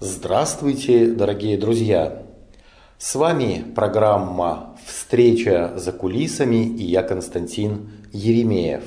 Здравствуйте, дорогие друзья! С вами программа «Встреча за кулисами» и я, Константин Еремеев.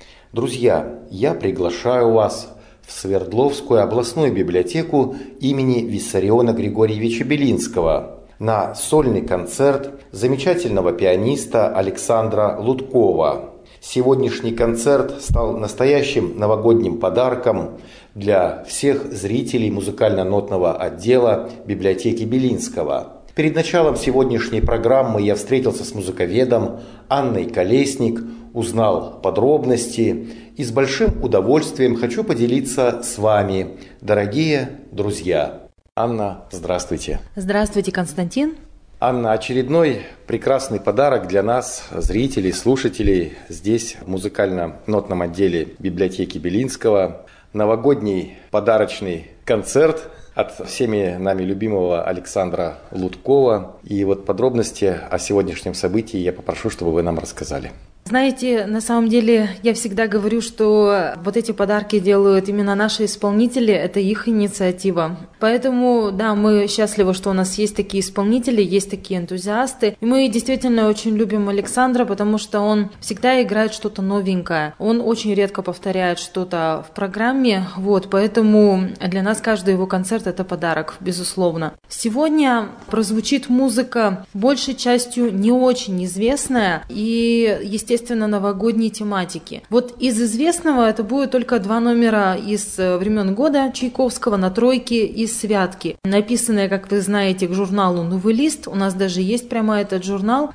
Друзья, я приглашаю вас в Свердловскую областную библиотеку имени Виссариона Григорьевича Белинского на сольный концерт замечательного пианиста Александра Луткова. Сегодняшний концерт стал настоящим новогодним подарком для всех зрителей музыкально-нотного отдела библиотеки Белинского. Перед началом сегодняшней программы я встретился с музыковедом Анной Колесник, узнал подробности и с большим удовольствием хочу поделиться с вами, дорогие друзья. Анна, здравствуйте. Здравствуйте, Константин. Анна, очередной прекрасный подарок для нас, зрителей, слушателей, здесь, в музыкально-нотном отделе библиотеки Белинского. Новогодний подарочный концерт от всеми нами любимого Александра Луткова. И вот подробности о сегодняшнем событии я попрошу, чтобы вы нам рассказали. Знаете, на самом деле я всегда говорю, что вот эти подарки делают именно наши исполнители, это их инициатива. Поэтому, да, мы счастливы, что у нас есть такие исполнители, есть такие энтузиасты. И мы действительно очень любим Александра, потому что он всегда играет что-то новенькое. Он очень редко повторяет что-то в программе, поэтому для нас каждый его концерт – это подарок, безусловно. Сегодня прозвучит музыка большей частью не очень известная и, естественно, новогодней тематики. Вот из известного это будет только 2 номера из времен года Чайковского на тройке и святки, написанные, как вы знаете, к журналу «Новый лист». У нас даже есть прямо этот журнал.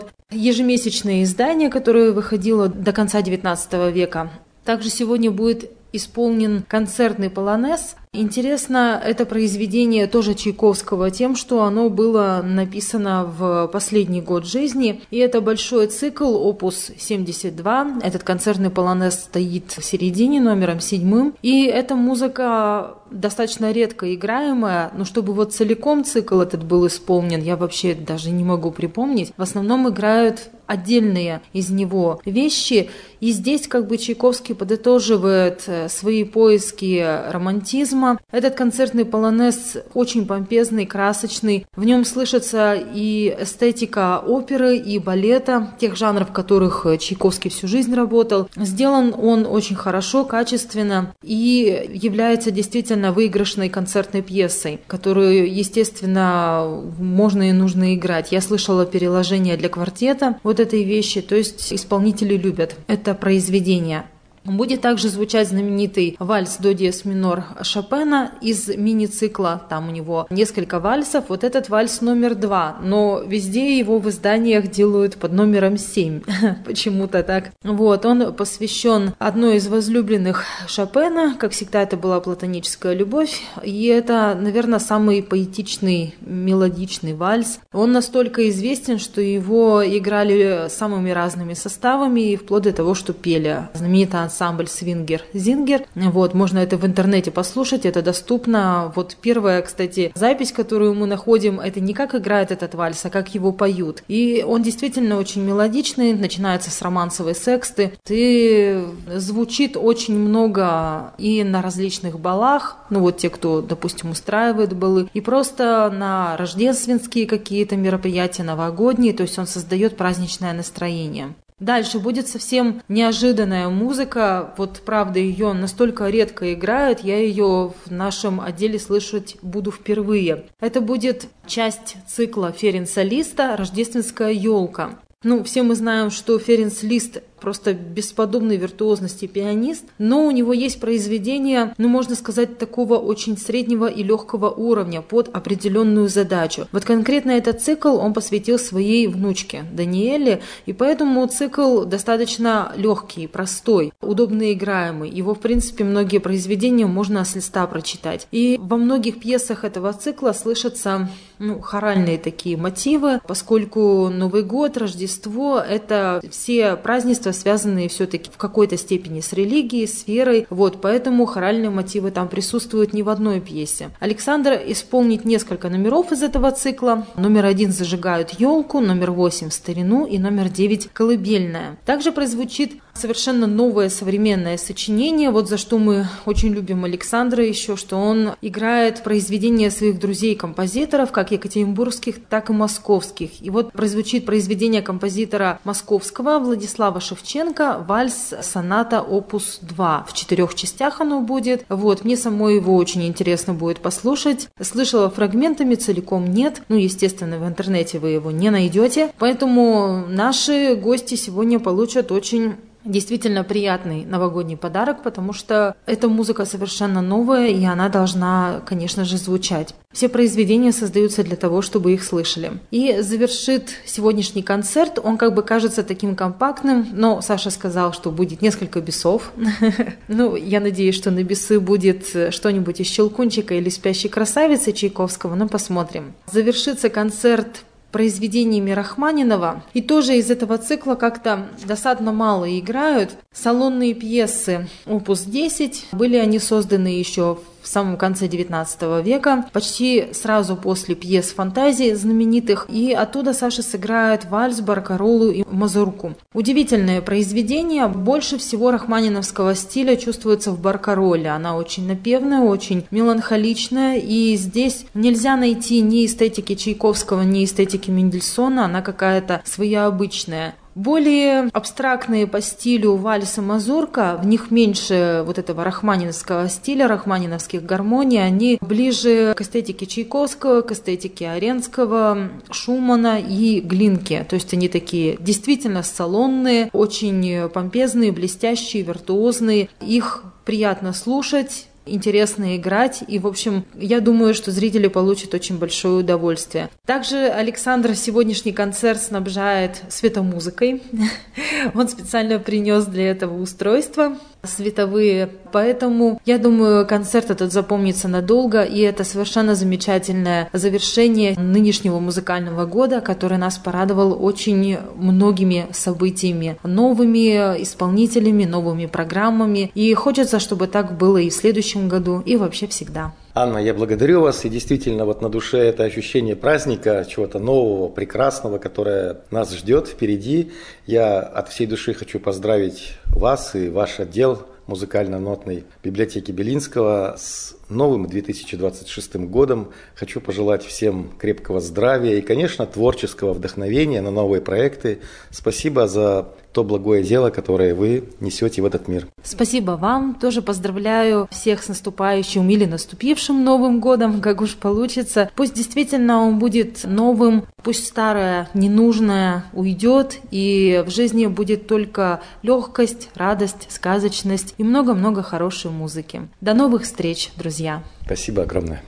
Ежемесячное издание, которое выходило до конца XIX века. Также сегодня будет исполнен концертный полонез. Интересно это произведение тоже Чайковского тем, что оно было написано в последний год жизни. И это большой цикл, опус 72. Этот концертный полонез стоит в середине, номером 7. И эта музыка достаточно редко играемая, но чтобы целиком цикл этот был исполнен, я вообще даже не могу припомнить. В основном играют отдельные из него вещи. И здесь Чайковский подытоживает свои поиски романтизма. Этот концертный полонез очень помпезный, красочный. В нем слышится и эстетика оперы, и балета, тех жанров, в которых Чайковский всю жизнь работал. Сделан он очень хорошо, качественно и является действительно выигрышной концертной пьесой, которую, естественно, можно и нужно играть. Я слышала переложение для квартета этой вещи, то есть исполнители любят это произведение. Будет также звучать знаменитый вальс до диез минор Шопена из мини-цикла. Там у него несколько вальсов. Этот вальс номер 2, но везде его в изданиях делают под номером 7. Почему-то так. Он посвящен одной из возлюбленных Шопена. Как всегда, это была платоническая любовь. И это, наверное, самый поэтичный, мелодичный вальс. Он настолько известен, что его играли самыми разными составами, вплоть до того, что пели. Знаменитый ансамбль «Свингер-Зингер». Можно это в интернете послушать, это доступно. Первая, кстати, запись, которую мы находим, это не как играет этот вальс, а как его поют. И он действительно очень мелодичный, начинается с романсовой сексты. И звучит очень много и на различных балах, те, кто, допустим, устраивает балы, и просто на рождественские какие-то мероприятия, новогодние, то есть он создает праздничное настроение. Дальше будет совсем неожиданная музыка. Правда, ее настолько редко играют, я ее в нашем отделе слышать буду впервые. Это будет часть цикла Ференца Листа «Рождественская елка». Все мы знаем, что Ференц Лист просто бесподобной виртуозности пианист, но у него есть произведения, можно сказать, такого очень среднего и легкого уровня под определенную задачу. Конкретно этот цикл он посвятил своей внучке Даниэле, и поэтому цикл достаточно легкий, простой, удобно играемый. Его, в принципе, многие произведения можно с листа прочитать. И во многих пьесах этого цикла слышатся хоральные такие мотивы, поскольку Новый год, Рождество – это все празднества, связанные все-таки в какой-то степени с религией, с верой. Поэтому хоральные мотивы там присутствуют не в одной пьесе. Александр исполнит несколько номеров из этого цикла. Номер 1 «Зажигают елку», номер 8 «Старину» и номер 9 «Колыбельная». Также прозвучит совершенно новое современное сочинение. Вот за что мы очень любим Александра еще, что он играет произведения своих друзей-композиторов, как екатеринбургских, так и московских. И вот прозвучит произведение композитора московского Владислава Шевченко «Вальс соната опус 2». В 4 частях оно будет. Вот, мне самой его очень интересно будет послушать. Слышала фрагментами, целиком нет. Ну, естественно, в интернете вы его не найдете. Поэтому наши гости сегодня получат очень действительно приятный новогодний подарок, потому что эта музыка совершенно новая, и она должна, конечно же, звучать. Все произведения создаются для того, чтобы их слышали. И завершит сегоднящий концерт, он как бы кажется таким компактным, но Саша сказал, что будет несколько бесов. Ну, я надеюсь, что на бесы будет что-нибудь из «Щелкунчика» или «Спящей красавицы» Чайковского, но посмотрим. Завершится концерт произведениями Рахманинова. И тоже из этого цикла как-то досадно мало играют. Салонные пьесы опус 10. Были они созданы еще в самом конце XIX века, почти сразу после пьес фантазии знаменитых, и оттуда Саша сыграет вальс, баркаролу и мазурку. Удивительное произведение, больше всего рахманиновского стиля чувствуется в баркароле. Она очень напевная, очень меланхоличная, и здесь нельзя найти ни эстетики Чайковского, ни эстетики Мендельсона, она какая-то своеобычная. Более абстрактные по стилю вальс и мазурка, в них меньше вот этого рахманиновского стиля, рахманиновских гармоний, они ближе к эстетике Чайковского, к эстетике Аренского, Шумана и Глинки. То есть они такие действительно салонные, очень помпезные, блестящие, виртуозные. Их приятно слушать, интересно играть, и, в общем, я думаю, что зрители получат очень большое удовольствие. Также Александр сегодняшний концерт снабжает светомузыкой. Он специально принес для этого устройства световые, поэтому, я думаю, концерт этот запомнится надолго, и это совершенно замечательное завершение нынешнего музыкального года, который нас порадовал очень многими событиями, новыми исполнителями, новыми программами, и хочется, чтобы так было и в следующем году, и вообще всегда. Анна, я благодарю вас, и действительно вот на душе это ощущение праздника, чего-то нового, прекрасного, которое нас ждет впереди. Я от всей души хочу поздравить вас и ваш отдел музыкально-нотной библиотеки Белинского с новым 2026 годом. Хочу пожелать всем крепкого здравия и, конечно, творческого вдохновения на новые проекты. Спасибо за то благое дело, которое вы несете в этот мир. Спасибо вам. Тоже поздравляю всех с наступающим или наступившим Новым годом, как уж получится. Пусть действительно он будет новым, пусть старое, ненужное уйдет, и в жизни будет только легкость, радость, сказочность и много-много хорошей музыки. До новых встреч, друзья! Спасибо огромное.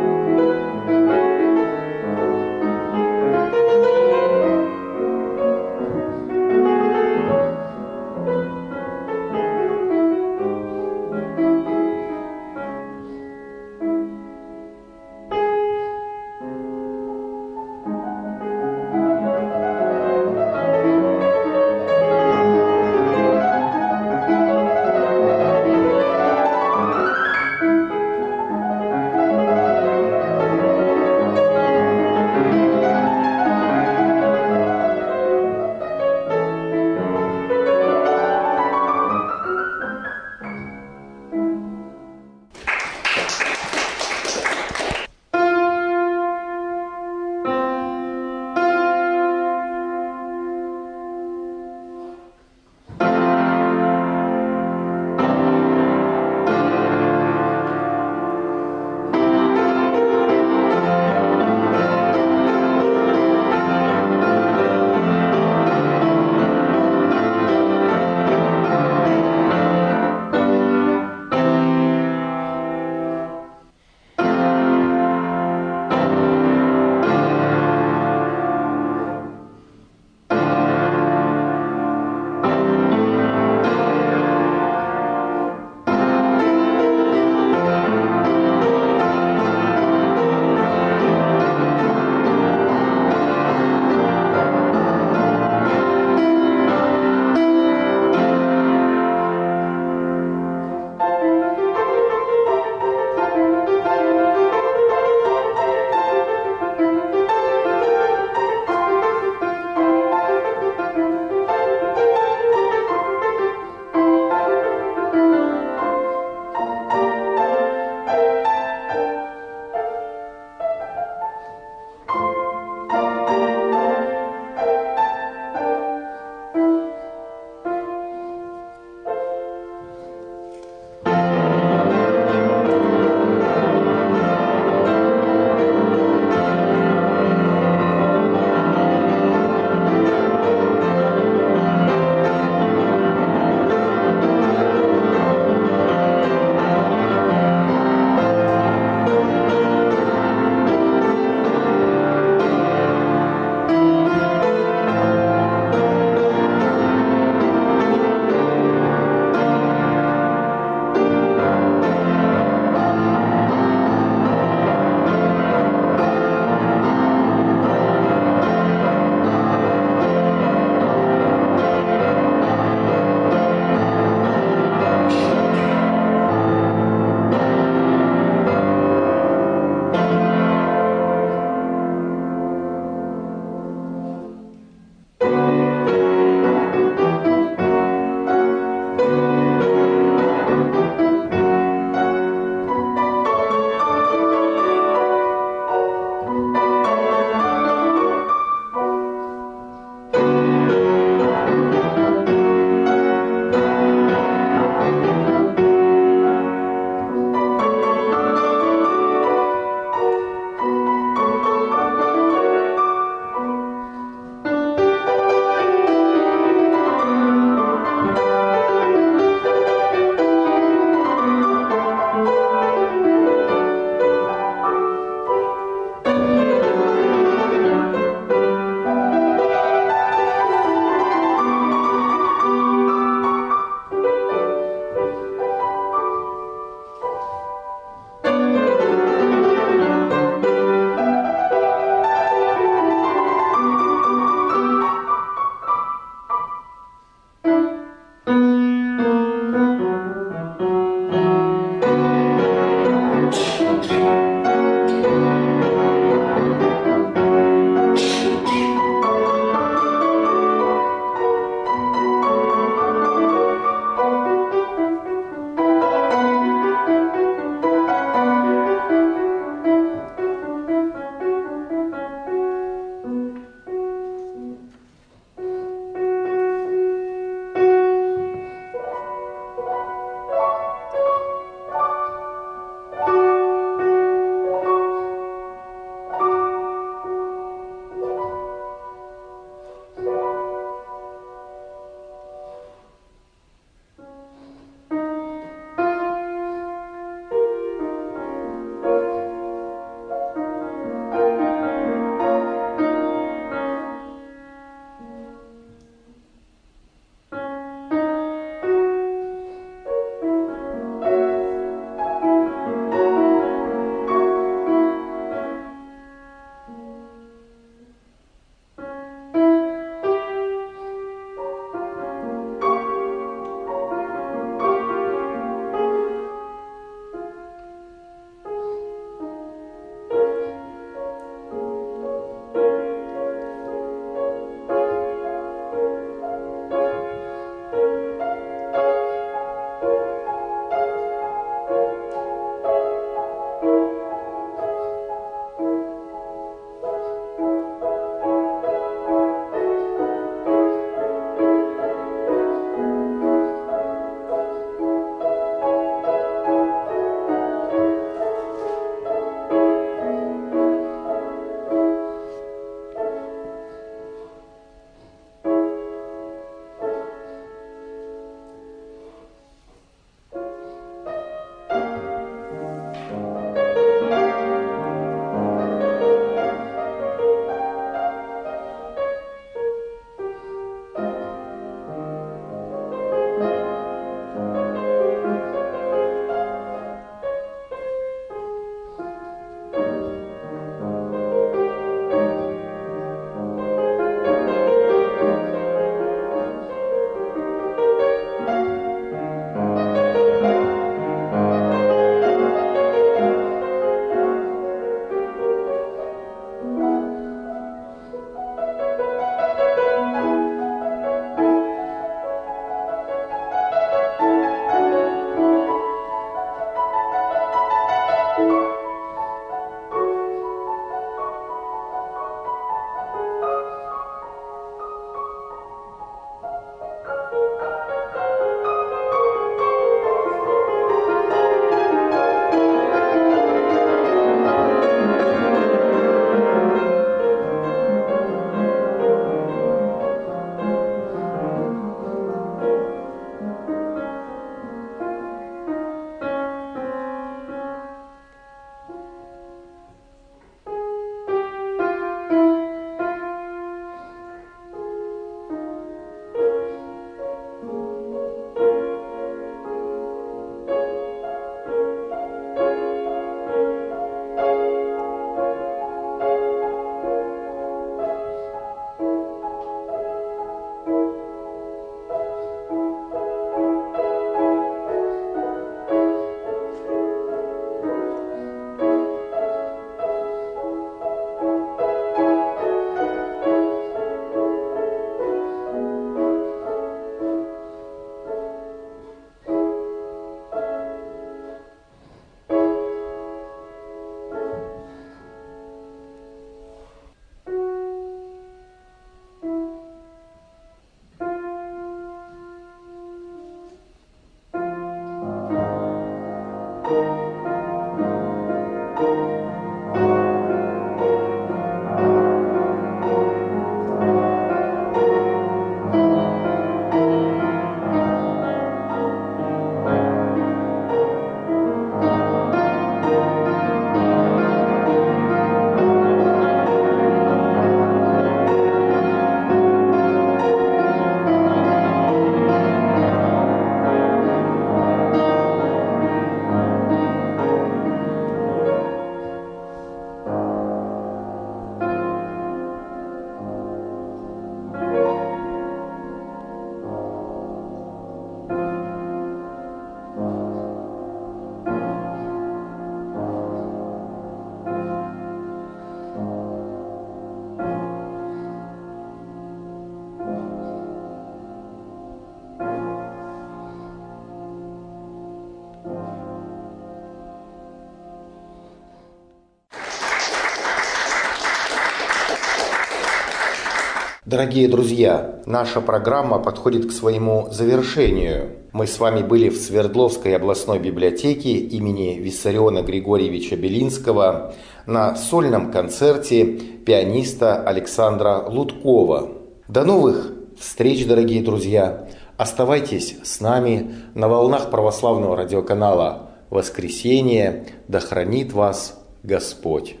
Дорогие друзья, наша программа подходит к своему завершению. Мы с вами были в Свердловской областной библиотеке имени Виссариона Григорьевича Белинского на сольном концерте пианиста Александра Луткова. До новых встреч, дорогие друзья! Оставайтесь с нами на волнах православного радиоканала «Воскресенье». Да хранит вас Господь!